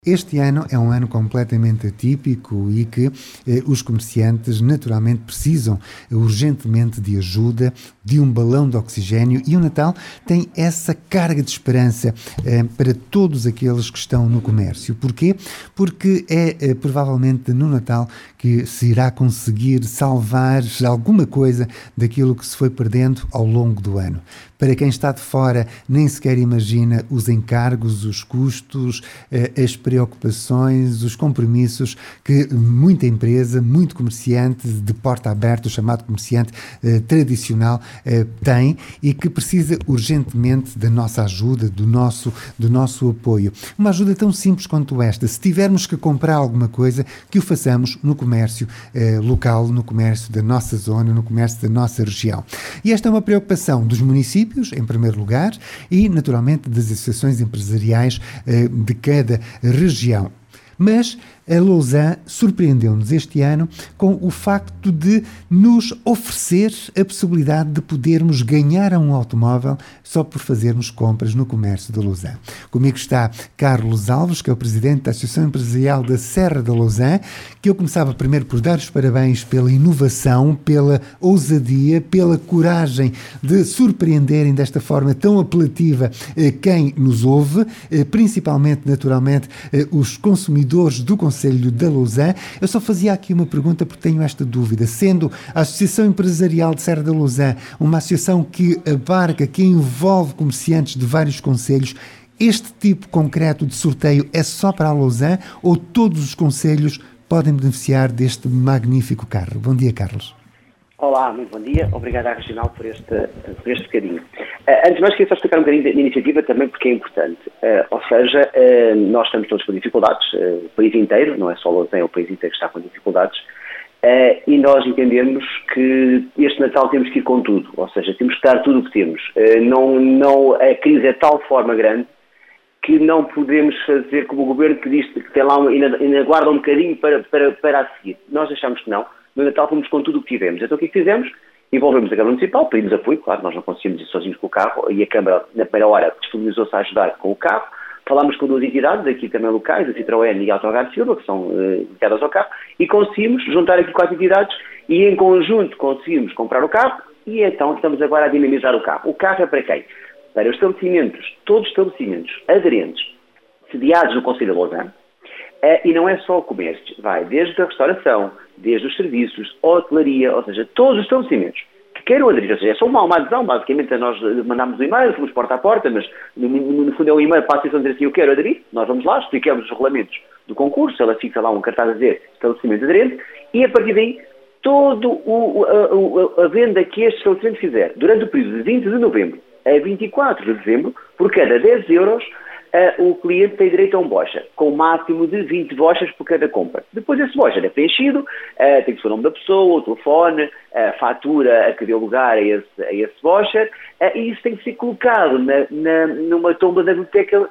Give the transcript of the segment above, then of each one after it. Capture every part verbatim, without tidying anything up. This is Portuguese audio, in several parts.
Este ano é um ano completamente atípico e que eh, os comerciantes naturalmente precisam eh, urgentemente de ajuda, de um balão de oxigênio, e o Natal tem essa carga de esperança eh, para todos aqueles que estão no comércio. Porquê? Porque é eh, provavelmente no Natal que se irá conseguir salvar alguma coisa daquilo que se foi perdendo ao longo do ano. Para quem está de fora, nem sequer imagina os encargos, os custos, eh, as preocupações, os compromissos que muita empresa, muito comerciante de porta aberta, o chamado comerciante eh, tradicional, eh, tem e que precisa urgentemente da nossa ajuda, do nosso, do nosso apoio. Uma ajuda tão simples quanto esta. Se tivermos que comprar alguma coisa, que o façamos no comércio eh, local, no comércio da nossa zona, no comércio da nossa região. E esta é uma preocupação dos municípios, em primeiro lugar, e naturalmente das associações empresariais eh, de cada região. Mas a Lausanne surpreendeu-nos este ano com o facto de nos oferecer a possibilidade de podermos ganhar um automóvel só por fazermos compras no comércio da Lausanne. Comigo está Carlos Alves, que é o presidente da Associação Empresarial da Serra da Lausanne, que eu começava primeiro por dar os parabéns pela inovação, pela ousadia, pela coragem de surpreenderem desta forma tão apelativa eh, quem nos ouve, eh, principalmente, naturalmente, eh, os consumidores do Conselho da Lausanne. Eu só fazia aqui uma pergunta porque tenho esta dúvida. Sendo a Associação Empresarial de Serra da Lausanne uma associação que abarca, que envolve comerciantes de vários concelhos, este tipo concreto de sorteio é só para a Lausanne ou todos os concelhos podem beneficiar deste magnífico carro? Bom dia, Carlos. Olá, muito bom dia. Obrigado à Regional por este, por este bocadinho. Uh, antes de mais, queria só explicar um bocadinho da iniciativa também porque é importante. Uh, ou seja, uh, nós estamos todos com dificuldades, uh, o país inteiro, não é só Lausanne, é o país inteiro que está com dificuldades, uh, e nós entendemos que este Natal temos que ir com tudo, ou seja, temos que dar tudo o que temos. Uh, não, não, a crise é de tal forma grande que não podemos fazer como o Governo que diz que tem lá, ainda, ainda aguarda um bocadinho para, para, para a seguir. Nós achamos que não. No Natal fomos com tudo o que tivemos. Então o que é que fizemos? Envolvemos a Câmara Municipal, pedimos apoio, claro, nós não conseguimos ir sozinhos com o carro, e a Câmara, na primeira hora, disponibilizou-se a ajudar com o carro. Falámos com duas entidades, aqui também locais, a Citroën e a Autogar Silva, que são uh, ligadas ao carro, e conseguimos juntar aqui quatro entidades e em conjunto conseguimos comprar o carro e então estamos agora a dinamizar o carro. O carro é para quem? Para os estabelecimentos, todos os estabelecimentos aderentes, sediados no Conselho de Lausanne. Uh, e não é só o comércio, vai desde a restauração, desde os serviços, a hotelaria, ou seja, todos os estabelecimentos que queiram aderir. Ou seja, é só uma, uma adesão, basicamente nós mandamos um e-mail, fomos porta a porta, mas no, no, no fundo é um e-mail para a associação dizer assim, eu quero aderir, nós vamos lá, explicamos os regulamentos do concurso, ela fixa lá um cartaz a dizer estabelecimento aderente, e a partir daí, toda a, a, a venda que este estabelecimento fizer, durante o período de vinte de novembro a vinte e quatro de dezembro, por cada dez euros, Uh, o cliente tem direito a um voucher, com o máximo de vinte vouchers por cada compra. Depois esse voucher é preenchido, uh, tem que ser o nome da pessoa, o telefone, a fatura a que deu lugar a esse, a esse voucher, uh, e isso tem que ser colocado na, na, numa tomba da biblioteca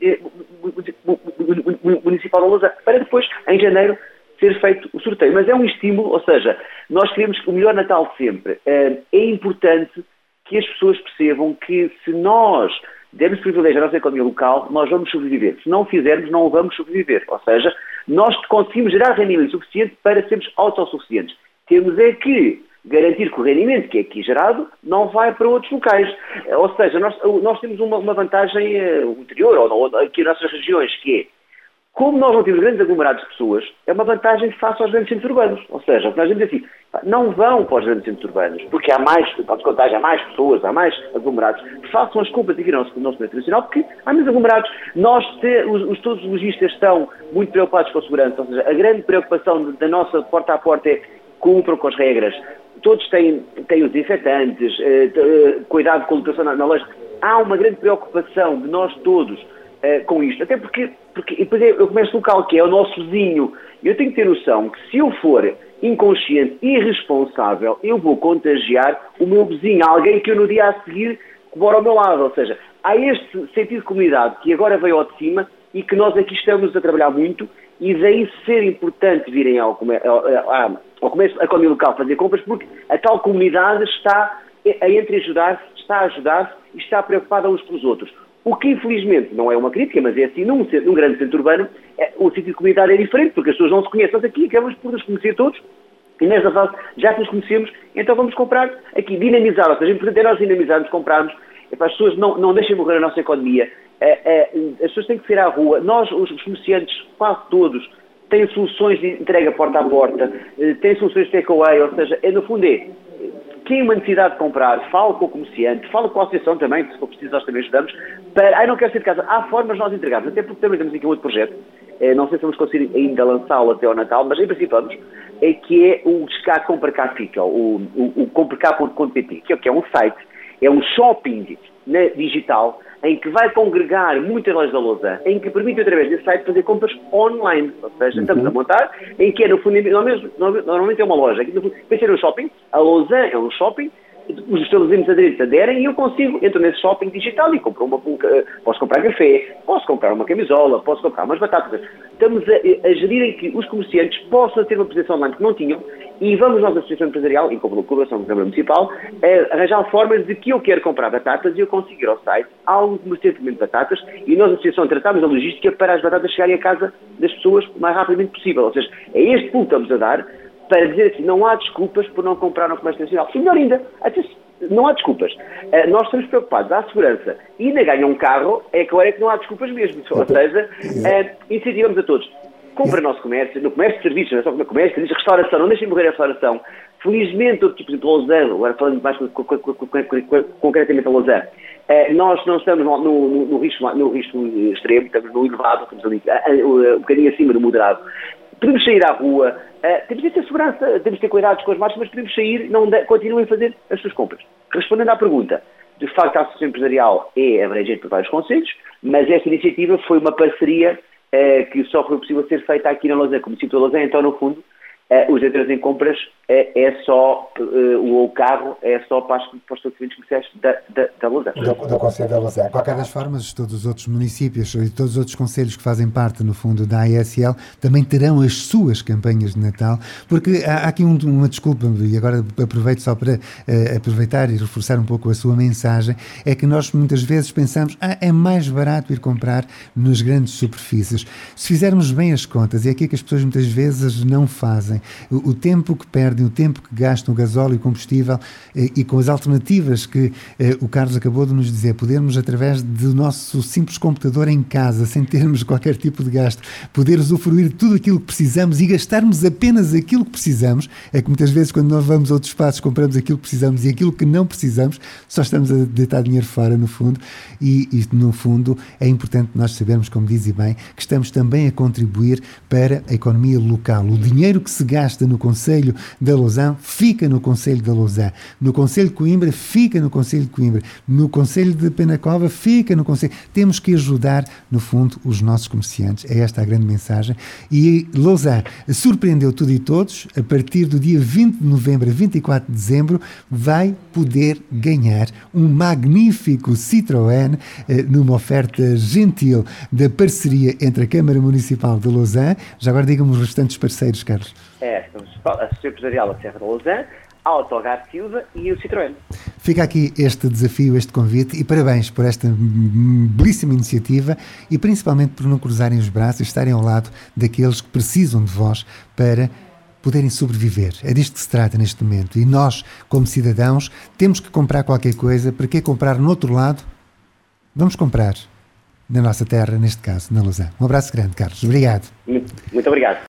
uh, municipal da Lausanne, para depois, em janeiro, ser feito o sorteio. Mas é um estímulo, ou seja, nós queremos o melhor Natal sempre. Uh, é importante que as pessoas percebam que se nós dermos privilégio à nossa economia local, nós vamos sobreviver. Se não o fizermos, não vamos sobreviver. Ou seja, nós conseguimos gerar rendimento suficiente para sermos autossuficientes. Temos é que garantir que o rendimento que é aqui gerado não vai para outros locais. Ou seja, nós, nós temos uma, uma vantagem uh, interior, ou, ou aqui nas nossas regiões, que é, como nós não temos grandes aglomerados de pessoas, é uma vantagem face aos grandes centros urbanos. Ou seja, nós dizemos assim, não vão para os grandes centros urbanos, porque há mais, pode contar, há mais pessoas, há mais aglomerados. Façam as compras aqui no nosso, no nosso meio tradicional, porque há menos aglomerados. Nós, te, os, os, todos os lojistas estão muito preocupados com a segurança. Ou seja, a grande preocupação da nossa porta a porta é cumpram com as regras. Todos têm, têm os desinfetantes, eh, eh, cuidado com a lotação na, na loja. Há uma grande preocupação de nós todos Uh, com isto, até porque, porque e depois eu começo local, que é o nosso vizinho. Eu tenho que ter noção que se eu for inconsciente e irresponsável, eu vou contagiar o meu vizinho, alguém que eu no dia a seguir mora ao meu lado. Ou seja, há este sentido de comunidade que agora veio ao de cima e que nós aqui estamos a trabalhar muito, e daí ser importante virem ao, ao, ao comércio, à economia local fazer compras, porque a tal comunidade está a entreajudar-se, está a ajudar-se e está preocupada uns pelos outros. O que, infelizmente, não é uma crítica, mas é assim, num, num grande centro urbano, é, o sentido comunitário é diferente, porque as pessoas não se conhecem. Nós aqui acabamos por nos conhecer todos, e nesta fase já que nos conhecemos, então vamos comprar aqui, dinamizar, ou seja, é importante é nós dinamizarmos, comprarmos, é para as pessoas não, não deixem morrer a nossa economia, é, é, as pessoas têm que sair à rua, nós, os, os comerciantes, quase todos, têm soluções de entrega porta a porta, têm soluções de takeaway, ou seja, é, no fundo é, quem tem uma necessidade de comprar, fala com o comerciante, fala com a associação também, se for preciso nós também ajudamos, para, ai não quero sair de casa, há formas de nós entregarmos, até porque também temos aqui um outro projeto, é, não sei se vamos conseguir ainda lançá-lo até ao Natal, mas em princípio vamos, é que é o Cá Compra Cá Fica, o, o, o compra cá ponto pt, que é, que é um site, é um shopping né, digital, em que vai congregar muitas lojas da Lausanne, em que permite, através desse site, fazer compras online. Ou seja, estamos a montar, em que é, no fundo, normalmente é uma loja. Aqui, no fundo, vai ser um shopping, a Lausanne é um shopping, os estabelecimentos aderentes aderem e eu consigo, entro nesse shopping digital e compro uma, um, posso comprar café, posso comprar uma camisola, posso comprar umas batatas. Estamos a, a gerir em que os comerciantes possam ter uma presença online que não tinham e vamos nós, a Associação Empresarial, em colaboração com a Câmara Municipal, a arranjar formas de que eu quero comprar batatas e eu consigo ir ao site, há um comerciante de batatas e nós, a Associação, tratamos a logística para as batatas chegarem a casa das pessoas o mais rapidamente possível. Ou seja, é este pulo que estamos a dar para dizer assim, não há desculpas por não comprar no comércio nacional. E melhor ainda, não há desculpas. Uh, nós estamos preocupados à segurança e ainda ganham um carro, é que agora é que não há desculpas mesmo. Ou seja, uh, incentivamos a todos. Compre no nosso comércio, no comércio de serviços, não é só no comércio, serviços, restauração, não deixem morrer a restauração. Felizmente, todo tipo de Lausanne, agora falando mais concretamente a Lausanne, uh, nós não estamos no, no, no, risco, no risco extremo, estamos no elevado, estamos ali, uh, uh, um bocadinho acima do moderado. Podemos sair à rua, uh, temos de ter segurança, temos de ter cuidados com as marcas, mas podemos sair, não de, continuem a fazer as suas compras. Respondendo à pergunta, de facto a Associação Empresarial é abrangente por vários conselhos, mas esta iniciativa foi uma parceria uh, que só foi possível ser feita aqui na Lausanne, como município de Lausanne, então no fundo uh, os entrantes em compras é, é só, uh, o carro é só para, as, para os estabelecimentos comerciais da, da, da Lausanne. Do, do Conselho da Lausanne. De qualquer das formas, todos os outros municípios e todos os outros conselhos que fazem parte, no fundo, da A S L, também terão as suas campanhas de Natal, porque há, há aqui um, uma desculpa, e agora aproveito só para uh, aproveitar e reforçar um pouco a sua mensagem, é que nós muitas vezes pensamos, ah, é mais barato ir comprar nas grandes superfícies. Se fizermos bem as contas, é aqui que as pessoas muitas vezes não fazem, o, o tempo que perdem, o tempo que gastam o gasóleo e o combustível eh, e com as alternativas que eh, o Carlos acabou de nos dizer, podermos através do nosso simples computador em casa, sem termos qualquer tipo de gasto, poder usufruir de tudo aquilo que precisamos e gastarmos apenas aquilo que precisamos, é que muitas vezes quando nós vamos a outros espaços compramos aquilo que precisamos e aquilo que não precisamos, só estamos a deitar dinheiro fora no fundo e, e no fundo é importante nós sabermos, como diz bem, que estamos também a contribuir para a economia local. O dinheiro que se gasta no Conselho da Lausanne fica no Conselho da Lausanne, no Conselho de Coimbra fica no Conselho de Coimbra, no Conselho de Penacova fica no Conselho. Temos que ajudar, no fundo, os nossos comerciantes. É esta a grande mensagem. E Lausanne surpreendeu tudo e todos. A partir do dia vinte de novembro a vinte e quatro de dezembro vai poder ganhar um magnífico Citroën eh, numa oferta gentil da parceria entre a Câmara Municipal de Lausanne. Já agora digam-me os restantes parceiros, Carlos. É, a Associação Empresarial da Serra da Lausanne, a Autogar Silva e o Citroën. Fica aqui este desafio, este convite e parabéns por esta belíssima iniciativa e principalmente por não cruzarem os braços e estarem ao lado daqueles que precisam de vós para poderem sobreviver. É disto que se trata neste momento e nós, como cidadãos, temos que comprar qualquer coisa. Para que comprar no outro lado? Vamos comprar na nossa terra, neste caso, na Lausanne. Um abraço grande, Carlos. Obrigado. Muito, muito obrigado.